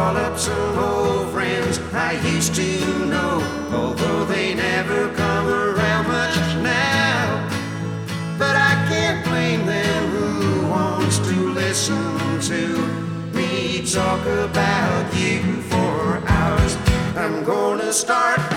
call up some old friends I used to know, although they never come around much now. But I can't blame them. Who wants to listen to me talk about you for hours? I'm gonna start